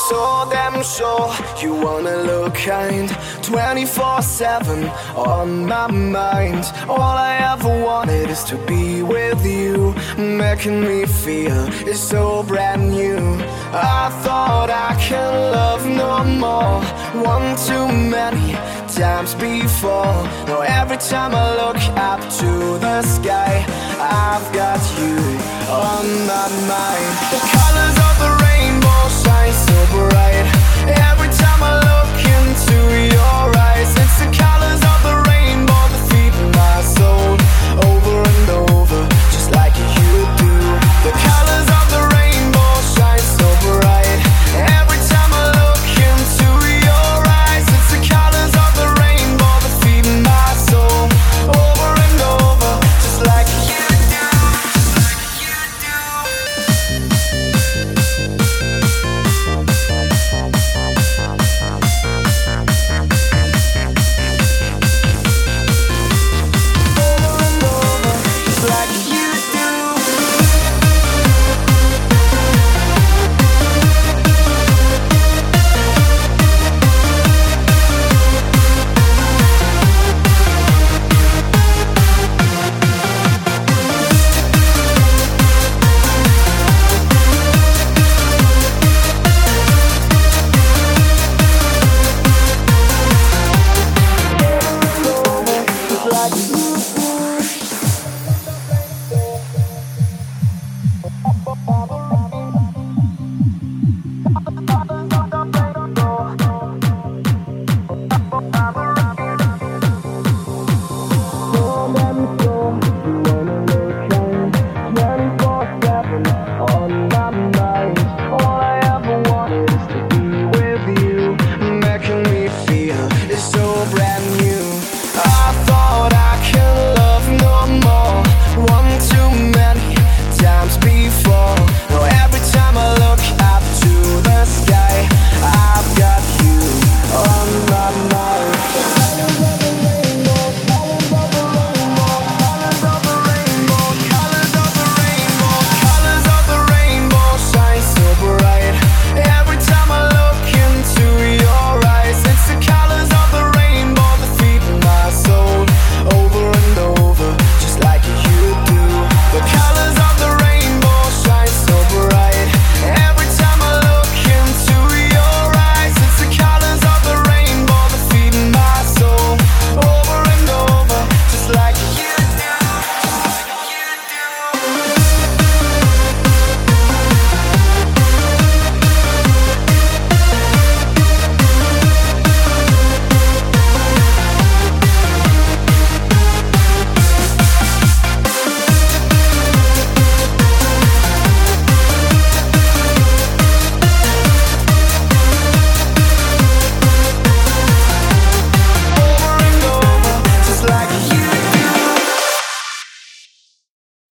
so damn sure you wanna look kind, 24/7 on my mind. All I ever wanted is to be with you, making me feel it's so brand new. I thought I can love no more, one too many times before. Now every time I look up to the sky, I've got you on my mind. The colors of the